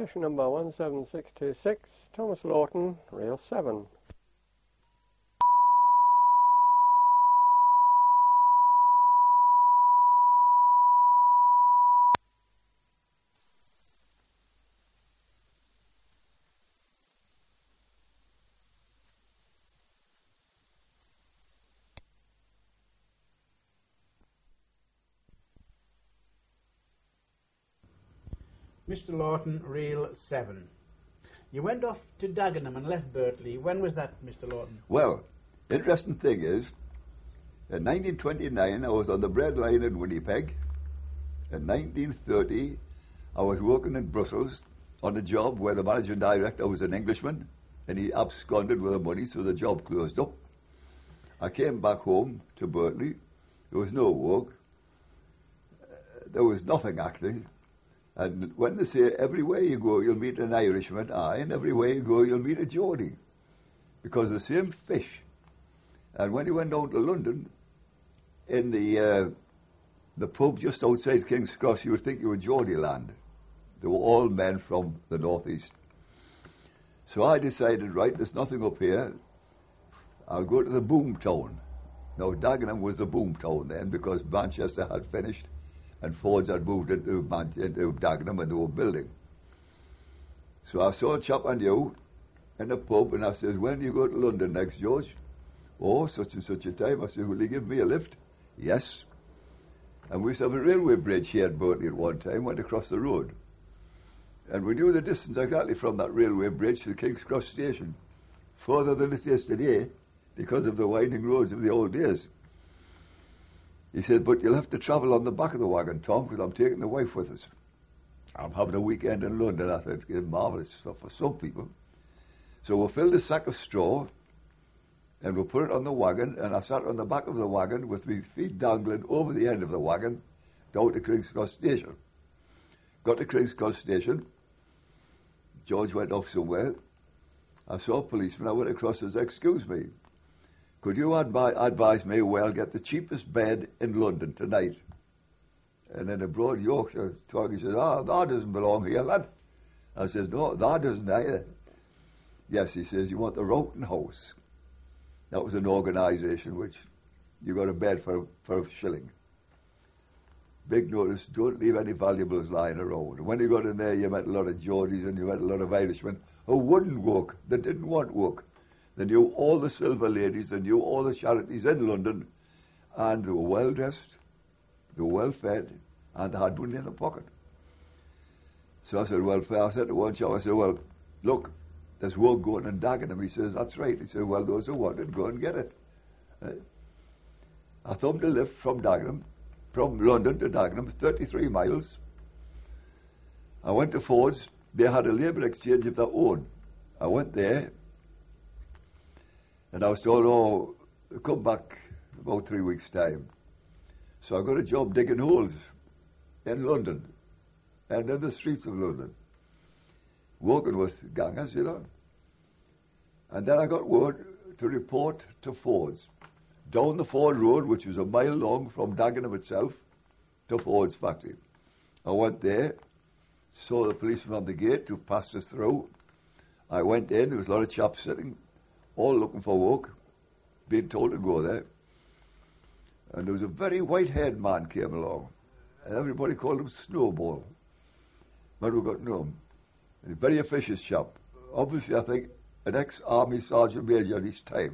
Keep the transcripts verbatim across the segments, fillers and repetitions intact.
session number one seven six two six, Thomas Lawton, Rail seven. Mister Lawton, Reel seven. You went off to Dagenham and left Birtley. When was that, Mister Lawton? Well, interesting thing is, in nineteen twenty-nine I was on the bread line in Winnipeg. In nineteen thirty I was working in Brussels on a job where the managing director was an Englishman and he absconded with the money, so the job closed up. I came back home to Birtley. There was no work. Uh, there was nothing actually. And when they say everywhere you go you'll meet an Irishman, aye, and everywhere you go you'll meet a Geordie, because the same fish. And when he went down to London, in the uh, the pub just outside King's Cross, you would think you were Geordie land. They were all men from the northeast. So I decided, right, there's nothing up here. I'll go to the boom town. Now Dagenham was the boom town then, because Manchester had finished and Fords had moved into, Man- into Dagenham and they were building. So I saw a chap I knew in a pub and I said, when do you go to London next, George? Oh, such and such a time. I said, will you give me a lift? Yes. And we used to have a railway bridge here at Birtley at one time, went across the road. And we knew the distance exactly from that railway bridge to the King's Cross station, further than it is today, because of the winding roads of the old days. He said, but you'll have to travel on the back of the wagon, Tom, because I'm taking the wife with us. I'm having a weekend in London. I thought, it's marvellous stuff for some people. So we filled a sack of straw, and we put it on the wagon, and I sat on the back of the wagon with my feet dangling over the end of the wagon down to King's Cross Station. Got to King's Cross Station. George went off somewhere. I saw a policeman. I went across and said, excuse me, could you advi- advise me where I'll get the cheapest bed in London tonight? And in a broad Yorkshire talk, he says, ah, that doesn't belong here, lad. I says, no, that doesn't either. Yes, he says, you want the Roughton House. That was an organisation which you got a bed for, for a shilling. Big notice, don't leave any valuables lying around. And when you got in there, you met a lot of Geordies and you met a lot of Irishmen who wouldn't work, they didn't want work. They knew all the silver ladies, they knew all the charities in London, and they were well dressed, they were well fed, and they had money in their pocket. So I said, well, I said to one chap, I said, well, look, there's work going in Dagenham. He says, that's right. He said, well, those who want it, go and get it. Uh, I thumbed a lift from Dagenham, from London to Dagenham, thirty-three miles. I went to Fords. They had a labour exchange of their own. I went there, and I was told, oh, come back about three weeks' time. So I got a job digging holes in London and in the streets of London, working with gangers, you know. And then I got word to report to Fords, down the Ford Road, which was a mile long from Dagenham itself to Ford's factory. I went there, saw the policeman on the gate who passed us through. I went in, there was a lot of chaps sitting, all looking for work, being told to go there. And there was a very white-haired man came along, and everybody called him Snowball. But we got to know him. And a very officious chap. Obviously, I think, an ex-army sergeant major at his time.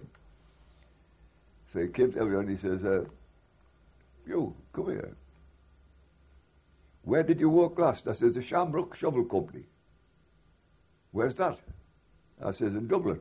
So he came to everyone and he says, uh, you, come here. Where did you work last? I says, the Shamrock Shovel Company. Where's that? I says, in Dublin.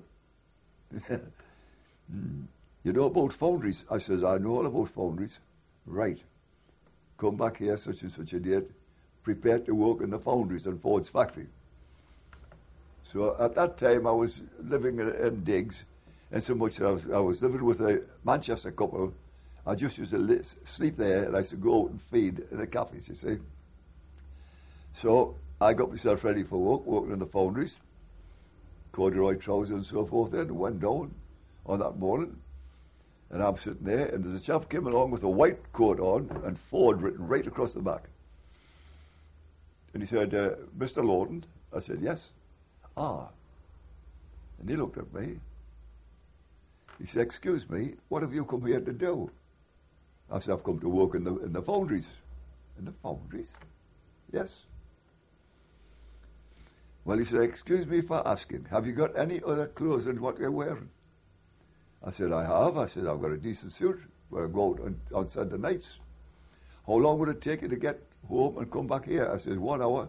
mm. You know about foundries? I says, I know all about foundries. Right. Come back here, such and such a date, prepared to work in the foundries in Ford's factory. So at that time I was living in, in digs, and so much that I was, I was living with a Manchester couple. I just used to li- sleep there, and I used to go out and feed in the cafes, you see. So I got myself ready for work, working in the foundries, corduroy trousers and so forth, and went down on that morning. And I'm sitting there, and there's a chap came along with a white coat on and Ford written right across the back. And he said, uh, Mister Lawton, I said, yes. Ah. And he looked at me. He said, excuse me, what have you come here to do? I said, I've come to work in the in the foundries. In the foundries? Yes. Well, he said, excuse me for asking, have you got any other clothes than what you're wearing? I said, I have. I said, I've got a decent suit where I go out on, on Sunday nights. How long would it take you to get home and come back here? I said, one hour.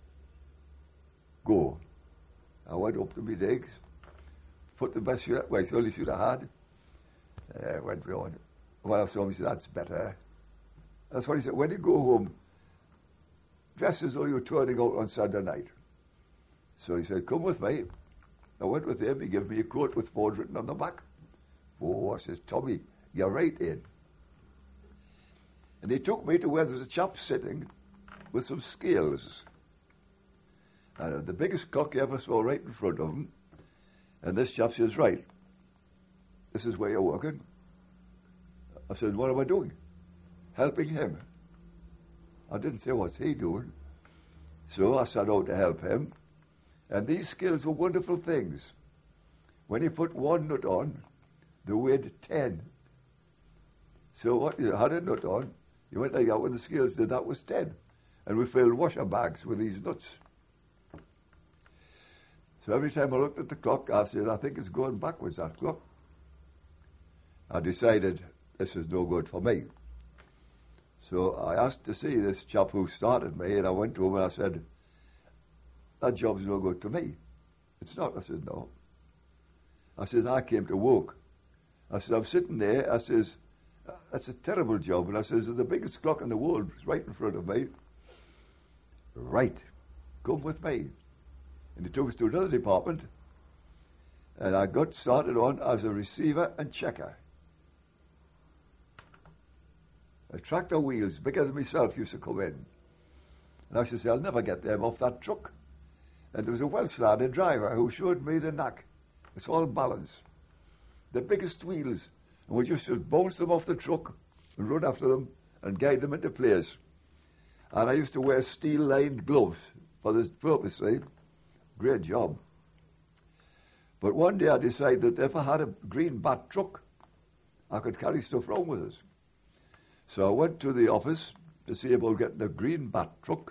Go. I went up to my digs, put the best suit, well, it's the only suit I had. Uh, went round. Well, I saw him, he said, that's better. That's what he said. When you go home, dress as though you're turning out on Sunday night. So he said, come with me. I went with him. He gave me a coat with Ford written on the back. Oh, I says, Tommy, you're right in. And he took me to where there was a chap sitting with some scales. And uh, the biggest cock he ever saw right in front of him. And this chap says, right, this is where you're working. I said, what am I doing? Helping him. I didn't say, what's he doing? So I set out to help him. And these scales were wonderful things. When you put one nut on, they weighed ten. So what you had a nut on, you went like that when the scales did, that was ten. And we filled washer bags with these nuts. So every time I looked at the clock, I said, I think it's going backwards, that clock. I decided this is no good for me. So I asked to see this chap who started me, and I went to him and I said, that job's no good to me. It's not. I said, no. I says, I came to work. I said, I'm sitting there. I says, that's a terrible job. And I says, there's the biggest clock in the world. It's right in front of me. Right. Come with me. And he took us to another department. And I got started on as a receiver and checker. A tractor wheels bigger than myself used to come in. And I used to say, I'll never get them off that truck. And there was a well-started driver who showed me the knack. It's all balance. The biggest wheels. And we just would bounce them off the truck and run after them and guide them into place. And I used to wear steel-lined gloves for this purpose, see? Great job. But one day I decided that if I had a green bat truck, I could carry stuff around with us. So I went to the office to see about getting a green bat truck.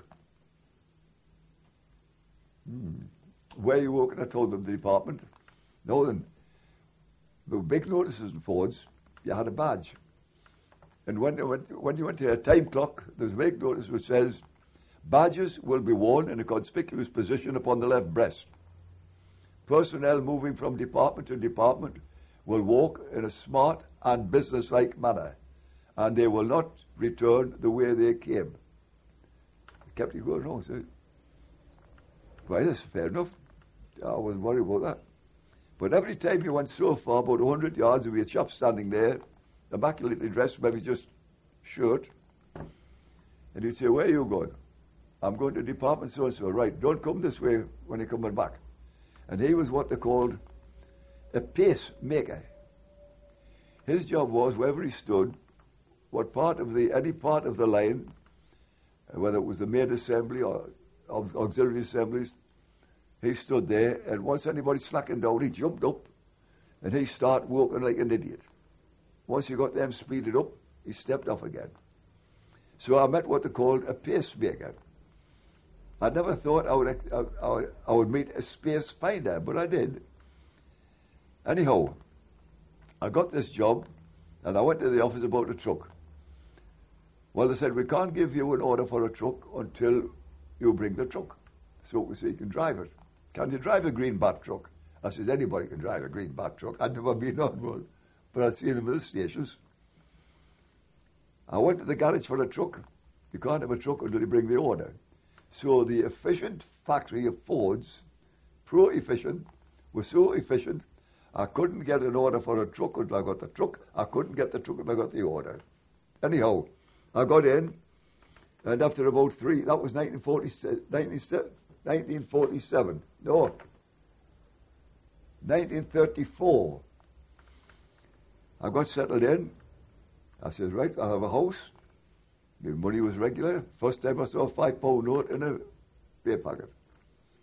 Hmm. Where you working? I told them the department. No, then, the big notices in Fords, you had a badge. And when you went, when you went to a time clock, there was a big notice which says, badges will be worn in a conspicuous position upon the left breast. Personnel moving from department to department will walk in a smart and businesslike manner, and they will not return the way they came. It kept you going on, see? Well, that's fair enough. I wasn't worried about that. But every time you went so far, about one hundred yards, there would be a chap standing there, immaculately dressed, maybe just shirt. And he'd say, where are you going? I'm going to department so-and-so. Right, don't come this way when you're coming back. And he was what they called a pacemaker. His job was, wherever he stood, what part of the, any part of the line, whether it was the main assembly or auxiliary assemblies, he stood there, and once anybody slackened down, he jumped up, and he started walking like an idiot. Once he got them speeded up, he stepped off again. So I met what they called a pacemaker. I never thought I would, I, I, I would meet a space finder, but I did. Anyhow, I got this job, and I went to the office about a truck. Well, they said, we can't give you an order for a truck until you bring the truck, so, so you can drive it. Can you drive a green bat truck? I said, anybody can drive a green bat truck. I'd never been on one, but I'd seen them at the stations. I went to the garage for a truck. You can't have a truck until you bring the order. So the efficient factory of Fords, pro-efficient, was so efficient, I couldn't get an order for a truck until I got the truck. I couldn't get the truck until I got the order. Anyhow, I got in, and after about three, that was nineteen forty-seven, no, nineteen thirty-four. I got settled in. I said, right, I'll have a house. The money was regular. First time I saw a five pound note in a beer packet.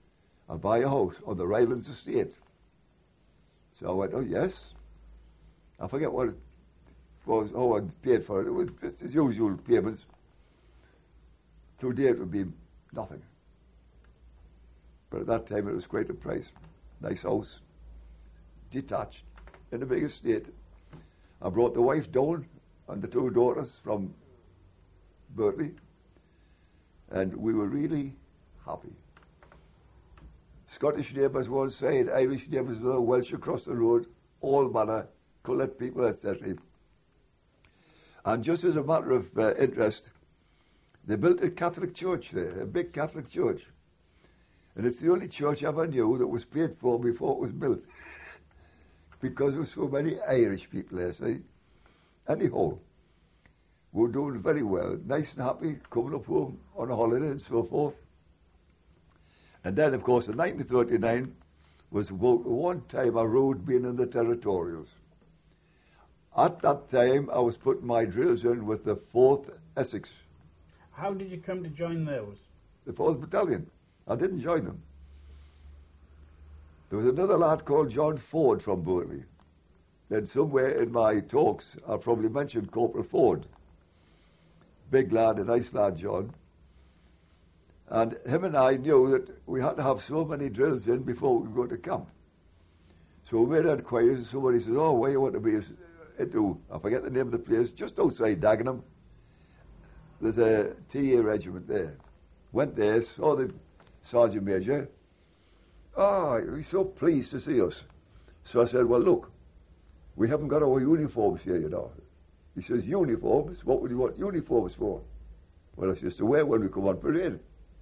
I'll buy a house on the Rylands estate. So I went, oh yes. I forget what it was, how I paid for it. It was just as usual payments. Today it would be nothing. But at that time it was quite a price. Nice house, detached, in a big estate. I brought the wife down and the two daughters from Berkeley, and we were really happy. Scottish neighbours one side, Irish neighbours the other, Welsh across the road, all manner, coloured people, et cetera. And just as a matter of uh, interest, they built a Catholic church there, a big Catholic church. And it's the only church I ever knew that was paid for before it was built. Because there were so many Irish people there, see. Anyhow, we were doing very well, nice and happy, coming up home on a holiday and so forth. And then, of course, in nineteen thirty-nine was about one time I rode being in the territorials. At that time, I was putting my drills in with the fourth Essex. How did you come to join those? The fourth Battalion. I didn't join them. There was another lad called John Ford from Berkeley. Then somewhere in my talks, I probably mentioned Corporal Ford. Big lad, a nice lad, John. And him and I knew that we had to have so many drills in before we could go to camp. So we made inquiries, and somebody says, oh, where you want to be into, I forget the name of the place, just outside Dagenham. There's a T A regiment there. Went there, saw the Sergeant Major. Ah, oh, he's so pleased to see us. So I said, well, look, we haven't got our uniforms here, you know. He says, uniforms? What would you want uniforms for? Well, it's just to wear when we come on parade.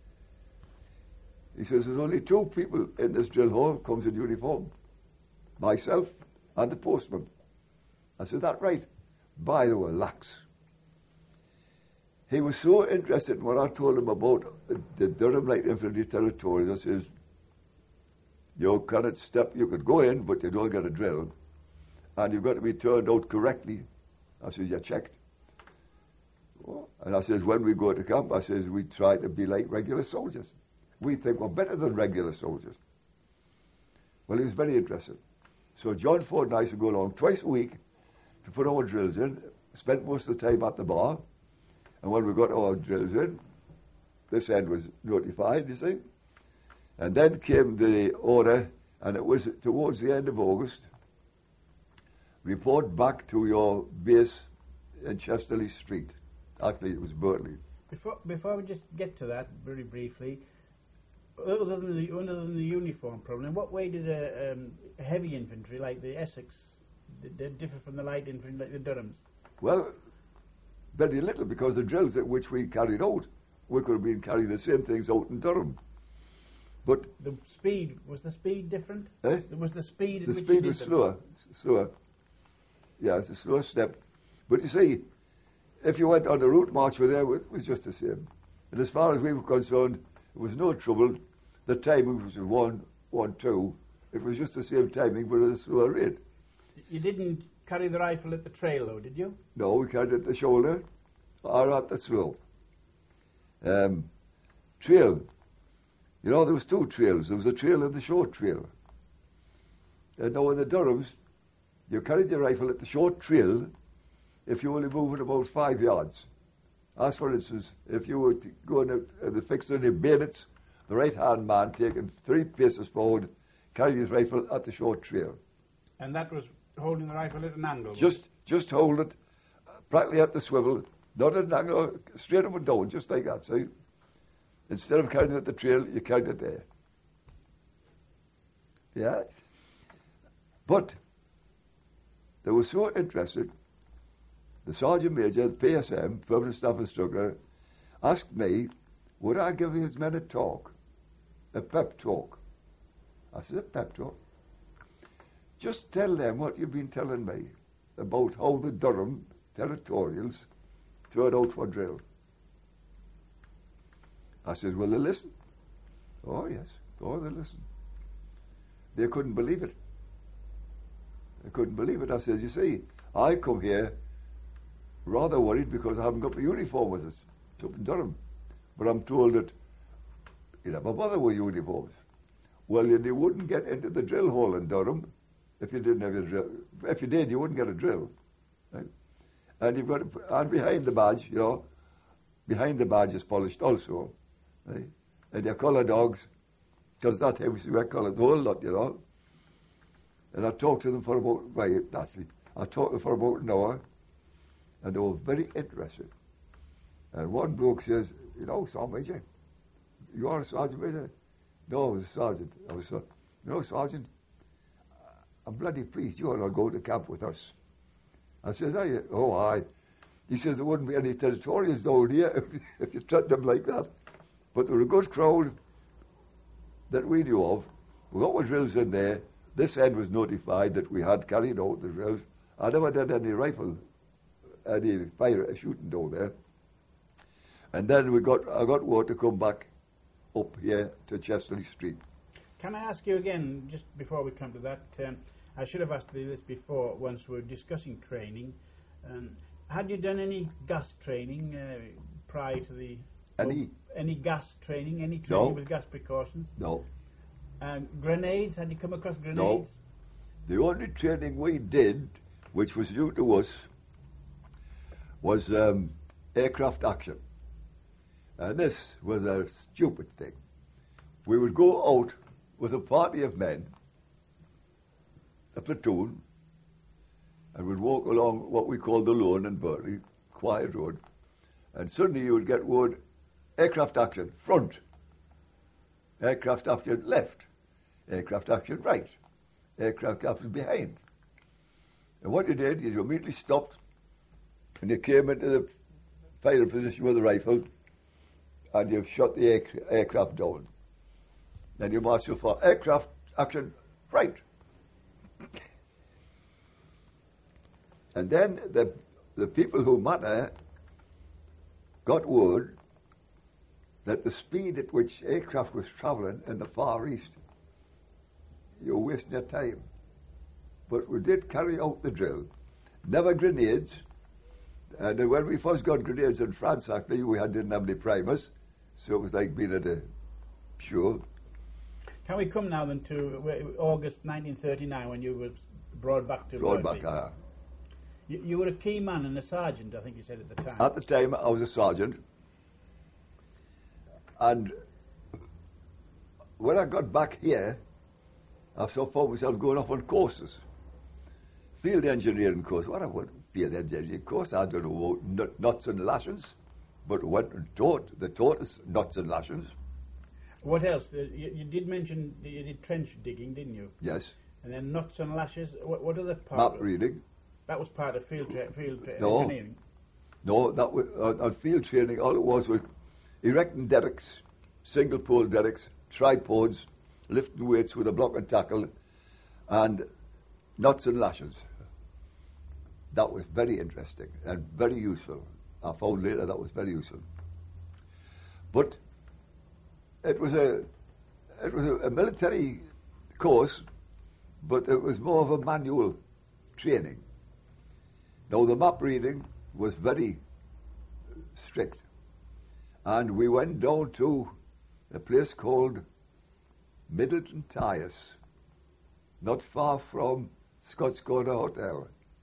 He says, there's only two people in this drill hall comes in uniform. Myself and the postman. I said, that right? By the way, lax. He was so interested in what I told him about the Durham Light Infantry Territorials. I says, you cannot step, you could go in, but you don't get a drill. And you've got to be turned out correctly. I says, you're checked. And I says, when we go to camp, I says, we try to be like regular soldiers. We think we're better than regular soldiers. Well, he was very interested. So John Ford and I used to go along twice a week to put our drills in, spent most of the time at the bar, and when we got our drills in, this end was notified, you see. And then came the order, and it was towards the end of August, report back to your base in Chesterley Street. Actually, it was Berkeley. Before, before we just get to that, very briefly, other than the, other than the uniform problem, in what way did a, um, heavy infantry like the Essex d- d- differ from the light infantry like the Durhams? Well, very little, because the drills at which we carried out, we could have been carrying the same things out in Durham. But the speed, was the speed different? Eh? Was the speed The at which speed you did was them? slower, slower. Yeah, it's a slow step. But you see, if you went on the route march with there, it was just the same. And as far as we were concerned, it was no trouble. The timing was one, one, two. It was just the same timing, but at a slower rate. You didn't carry the rifle at the trail, though, did you? No, we carried it at the shoulder or at the slope. Um, trail. You know, there was two trails. There was a trail and the short trail. And now in the Durhams, you carried your rifle at the short trail if you were only moving about five yards. As for instance, if you were going out and the fixed on the bayonets, the right-hand man taking three paces forward, carried his rifle at the short trail. And that was holding the rifle at an angle? Just just hold it practically at the swivel, not at an angle, straight up and down, just like that, see? Instead of carrying it at the trail, you carried it there. Yeah? But they were so interested, the Sergeant Major, the P S M, Permanent Staff Instructor, asked me, would I give his men a talk, a pep talk? I said, a pep talk? Just tell them what you've been telling me about how the Durham Territorials turned out for drill. I said, will they listen? Oh, yes. Oh, they listen. They couldn't believe it. They couldn't believe it. I said, you see, I come here rather worried because I haven't got my uniform with us. It's up in Durham. But I'm told that you never bother with uniforms. Well, you, you wouldn't get into the drill hole in Durham if you didn't have a drill. If you did, you wouldn't get a drill. Right? And you've got to, and behind the badge, you know, behind the badge is polished also. Right? And your colour dogs, because that house we were coloured the whole lot, you know. And I talked to them for about, well, actually, I talked to them for about an hour, and they were very interested. And one bloke says, you know, Sergeant Major, you are a Sergeant Major? No, I was a Sergeant. I was, uh, you know, Sergeant, I'm bloody pleased you want to go to camp with us. I says, are you? Oh, aye. He says, there wouldn't be any territorials down here if you treated them like that. But there were a good crowd that we knew of. We got our drills in there. This end was notified that we had carried out the drills. I never did any rifle, any fire shooting down there. And then we got, I got word to come back up here to Chesterley Street. Can I ask you again, just before we come to that, um, I should have asked you this before, once we were discussing training. Um, had you done any gas training uh, prior to the... Any? Oh, any gas training, any training No. with gas precautions? No. Um, grenades, had you come across grenades? No. The only training we did, which was new to us, was um, aircraft action. And this was a stupid thing. We would go out with a party of men, a platoon, and we'd walk along what we call the Lawn and Burley, quiet road, and suddenly you would get word, aircraft action, front, aircraft action, left, aircraft action, right, aircraft action, behind. And what you did is you immediately stopped, and you came into the firing position with a rifle, and you shot the air, aircraft down. Then you march for aircraft action, right. And then the the people who matter got word that the speed at which aircraft was travelling in the Far East, you're wasting your time. But we did carry out the drill. Never grenades. And when we first got grenades in France, actually, we had, didn't have any primers, so it was like being at a show. Can we come now then to uh, August nineteen thirty-nine, when you were brought back to Brought Rugby? back, uh, You, you were a key man and a sergeant, I think you said at the time. At the time, I was a sergeant. And when I got back here, I saw for myself going off on courses. Field engineering course. What I want field engineering course? I don't know about nuts and lashings, but went and taught. They taught us nuts and lashings. What else? Uh, you, you did mention that you did trench digging, didn't you? Yes. And then nuts and lashes. What, what other part? Map reading. That was part of field tra- field tra- No. engineering. No, that was on, on field training. All it was was erecting derricks, single pole derricks, tripods, lifting weights with a block and tackle, and nuts and lashes. That was very interesting and very useful. I found later that was very useful. But it was a it was a, a military course, but it was more of a manual training. Now the map reading was very strict, and we went down to a place called Middleton Tyres, not far from Scots Corner Hotel.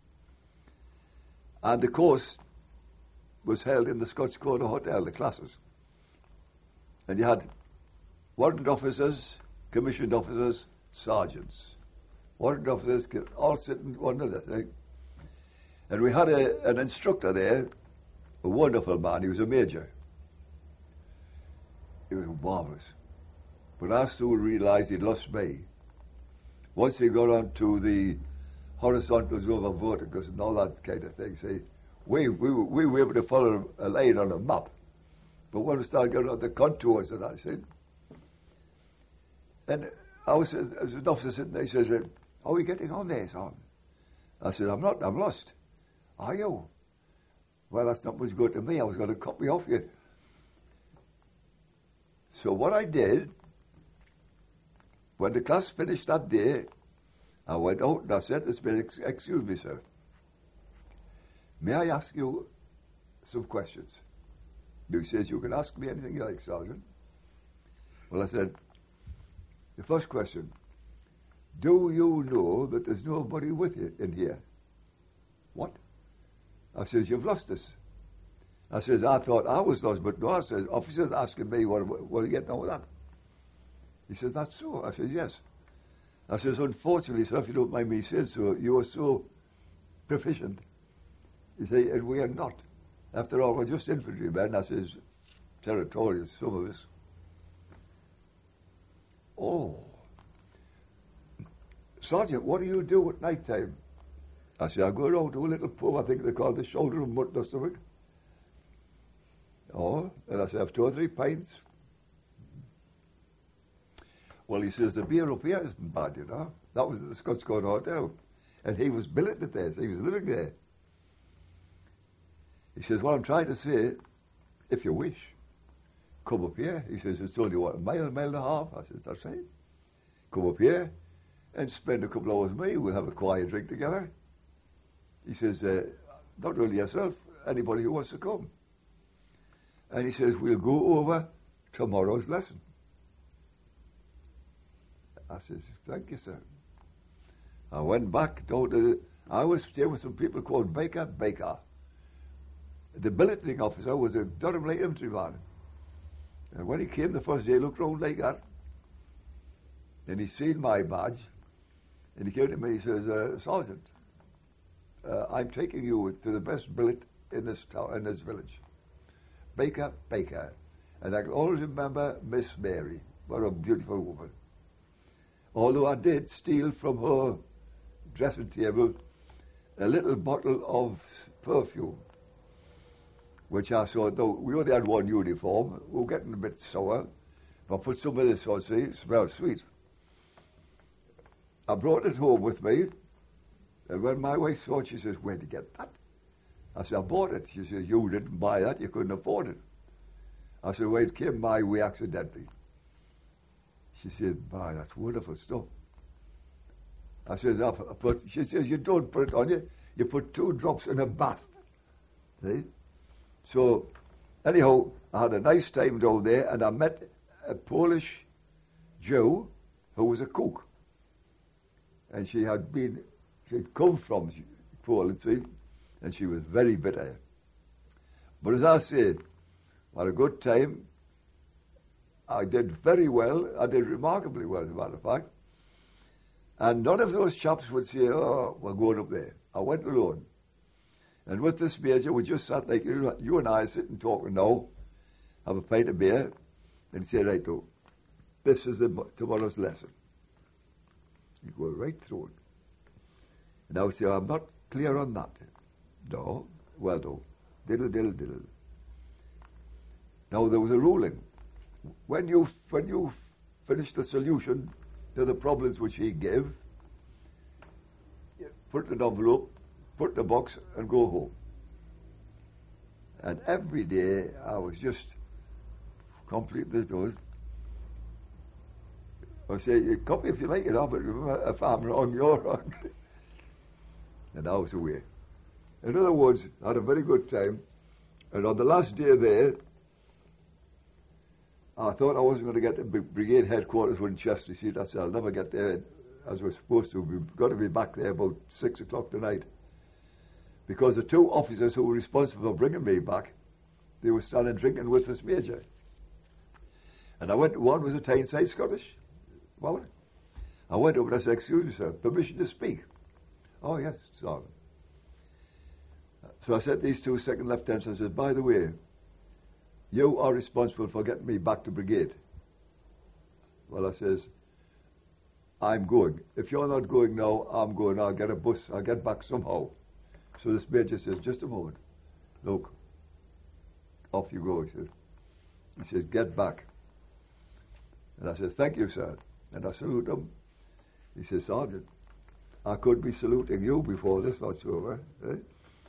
And the course was held in the Scots Corner Hotel, the classes. And you had warrant officers, commissioned officers, sergeants. Warrant officers all sitting one another. And we had a, an instructor there, a wonderful man. He was a major. He was marvellous. But I soon realised he'd lost me. Once he got on to the horizontals over verticals and all that kind of thing, see, we, we, we were able to follow a line on a map. But when we started getting on the contours of that, see, and I was, I was an officer sitting there, he says, how are we getting on there, son? I said, I'm not, I'm lost. Are you? Well, that's not much good to me. I was going to copy off you. So what I did, when the class finished that day, I went out and I said to Spirit, excuse me, sir, may I ask you some questions? He says, you can ask me anything you like, Sergeant. Well, I said, The first question, do you know that there's nobody with you in here? What? I says, you've lost us. I says, I thought I was lost, but no, I says, officers asking me, what, what are you getting on with that? He says, that's so. I says, yes. I says, unfortunately, sir, if you don't mind me saying so, you are so proficient. He says, and we are not. After all, we're just infantrymen. I says, territorial, some of us. Oh. Sergeant, what do you do at night time? I said, I go around to a little pub, I think they call it the Shoulder of Mutton or something. Oh, and I said, I have two or three pints. Well, he says, the beer up here isn't bad, you know. That was at the Scots Court Hotel. And he was billeted there, so he was living there. He says, what I'm trying to say, if you wish, come up here. He says, it's only, what, a mile, a mile and a half? I said, that's right. Come up here and spend a couple of hours with me. We'll have a quiet drink together. He says, uh, not only yourself, anybody who wants to come. And he says, we'll go over tomorrow's lesson. I says, thank you, sir. I went back down to the, I was staying with some people called Baker Baker. The billeting officer was a Durham Light Infantryman. And when he came the first day, he looked round like that. And he seen my badge. And he came to me, he says, uh, Sergeant, uh, I'm taking you to the best billet in this town, in this village. Baker Baker. And I can always remember Miss Mary. What a beautiful woman. Although I did steal from her dressing table a little bottle of perfume, which I saw, though we only had one uniform, we were getting a bit sour, but I put some of this on, see, it smells sweet. I brought it home with me, and when my wife saw it, she says, where'd you get that? I said, I bought it. She says, you didn't buy that, you couldn't afford it. I said, well, it came my way accidentally. She said, "Boy, that's wonderful stuff." I says, I put, she says, you don't put it on you, you put two drops in a bath. See? So, anyhow, I had a nice time down there, and I met a Polish Jew who was a cook. And she had been, she'd come from Poland, see, and she was very bitter. But as I said, I had a good time. I did very well. I did remarkably well, as a matter of fact. And none of those chaps would say, oh, we're going up there. I went alone. And with this major, we just sat like you, you and I sitting talking now, have a pint of beer, and say, right, though, this is the, tomorrow's lesson. You go right through it. And I would say, I'm not clear on that. No, well, no. Diddle, diddle, diddle. Now, there was a ruling. When you when you finish the solution to the problems which he gave, put it in an envelope, put it in a box, and go home. And every day I was just complete this does. I say, you copy if you like it, but remember, if I'm wrong, you're wrong. And I was away. In other words, I had a very good time. And on the last day there, I thought I wasn't going to get to brigade headquarters Winchester Street. I said, I'll never get there as we're supposed to. We've got to be back there about six o'clock tonight. Because the two officers who were responsible for bringing me back, they were standing drinking with this major. And I went, one was a Tyneside Scottish. Well, I went over and I said, excuse me, sir, permission to speak? Oh, yes, sorry. So I said to these two second lieutenants, I said, by the way, you are responsible for getting me back to brigade. Well, I says, I'm going. If you're not going now, I'm going. I'll get a bus. I'll get back somehow. So this major says, just a moment. Look, off you go, he says. He says, get back. And I says, thank you, sir. And I salute him. He says, Sergeant, I could be saluting you before this was over. Eh?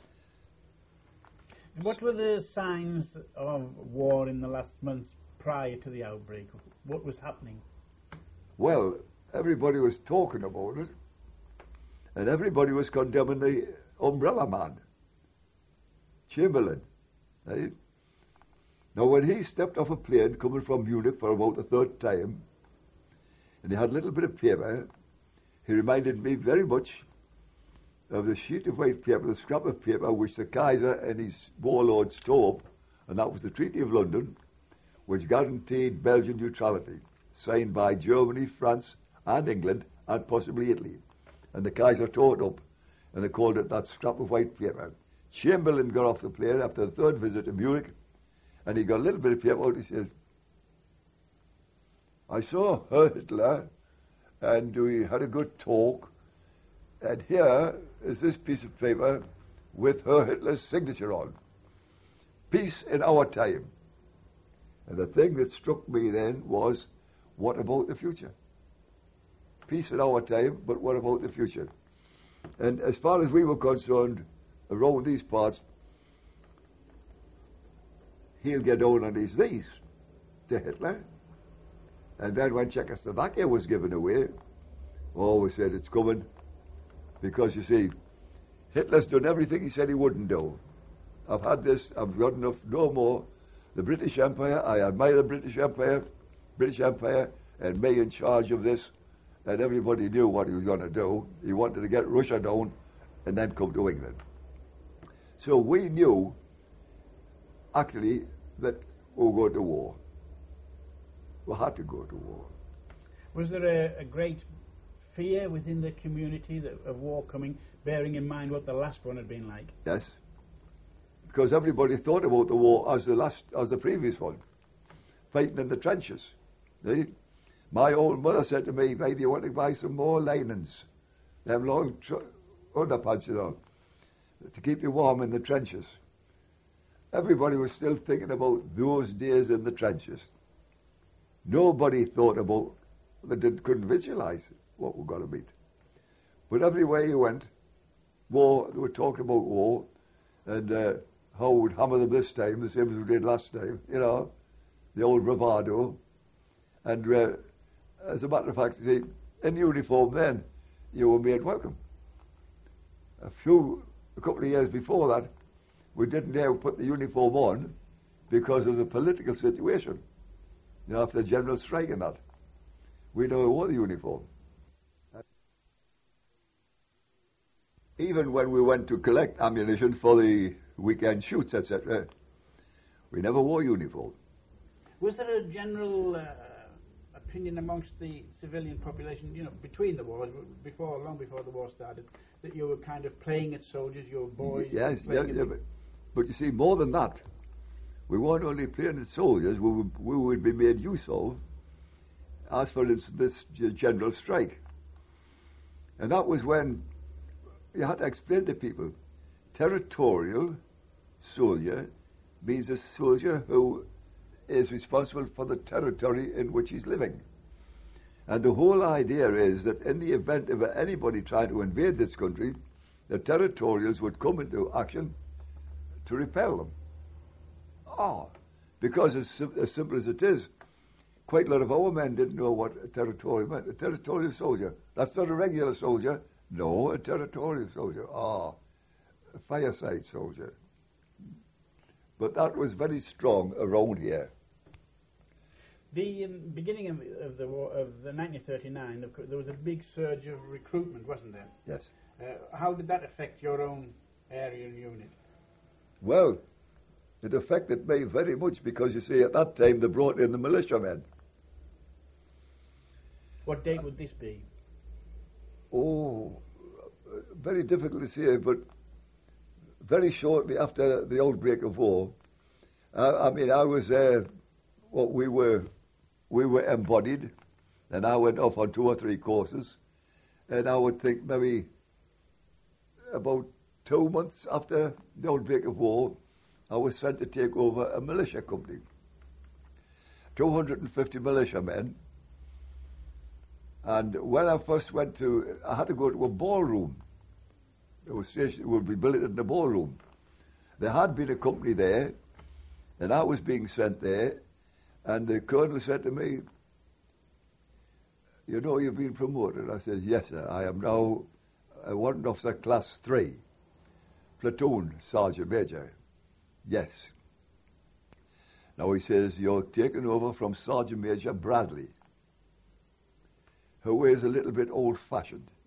What were the signs of war in the last months prior to the outbreak? What was happening? Well, everybody was talking about it, and everybody was condemning the umbrella man, Chamberlain. Right? Now, when he stepped off a plane coming from Munich for about the third time, and he had a little bit of paper. He reminded me very much of the sheet of white paper, the scrap of paper which the Kaiser and his warlords tore up, and that was the Treaty of London, which guaranteed Belgian neutrality, signed by Germany, France, and England, and possibly Italy. And the Kaiser tore it up, and they called it that scrap of white paper. Chamberlain got off the plane after the third visit to Munich, and he got a little bit of paper out. He says, I saw Hitler, and we had a good talk, and here is this piece of paper with Herr Hitler's signature on. Peace in our time. And the thing that struck me then was, what about the future? Peace in our time, but what about the future? And as far as we were concerned, around these parts, he'll get down on his knees to Hitler. And then when Czechoslovakia was given away, oh, we said it's coming. Because, you see, Hitler's done everything he said he wouldn't do. I've had this, I've got enough, no more. The British Empire, I admire the British Empire, British Empire, and me in charge of this. And everybody knew what he was going to do. He wanted to get Russia down and then come to England. So we knew, actually, that we were going to war. We had to go to war. Was there a, a great fear within the community that, of war coming, bearing in mind what the last one had been like? Yes. Because everybody thought about the war as the last, as the previous one. Fighting in the trenches. See? My old mother said to me, "Hey, do you want to buy some more linens? Them long tr- underpants, you know, to keep you warm in the trenches." Everybody was still thinking about those days in the trenches. Nobody thought about, they didn't, couldn't visualize what we're going to meet. But everywhere you went, war, they were talking about war, and uh, how we'd hammer them this time, the same as we did last time, you know, the old bravado. And uh, as a matter of fact, see, in uniform then, you were made welcome. A few, a couple of years before that, we didn't dare put the uniform on because of the political situation. You know, after the general strike and that. We never wore the uniform. Even when we went to collect ammunition for the weekend shoots, et cetera, we never wore uniform. Was there a general uh, opinion amongst the civilian population, you know, between the wars, before, long before the war started, that you were kind of playing at soldiers, you were boys? Yes, yeah, yeah, but, but you see, more than that, we weren't only playing as soldiers, we would, we would be made use of, as for this, this general strike. And that was when you had to explain to people, territorial soldier means a soldier who is responsible for the territory in which he's living. And the whole idea is that in the event of anybody trying to invade this country, the territorials would come into action to repel them. Oh, because as, sim- as simple as it is, quite a lot of our men didn't know what a territorial meant. A territorial soldier. That's not a regular soldier. No, a territorial soldier. Ah, a fireside soldier. But that was very strong around here. The um, beginning of, of the war, of the nineteen thirty-nine, there was a big surge of recruitment, wasn't there? Yes. Uh, how did that affect your own area and unit? Well, it affected me very much because, you see, at that time they brought in the militiamen. What date would this be? Oh, very difficult to say, but very shortly after the outbreak of war. I, I mean, I was there. Uh, what we were, we were embodied, and I went off on two or three courses, and I would think maybe about two months after the outbreak of war, I was sent to take over a militia company. two hundred fifty militiamen. And when I first went to, I had to go to a ballroom. It was station, it would be built in the ballroom. There had been a company there, and I was being sent there, and the colonel said to me, "You know you've been promoted." I said, "Yes, sir. I am now a warrant officer class three, platoon sergeant major." "Yes." Now he says, "You're taken over from Sergeant Major Bradley." her way is a little bit old-fashioned.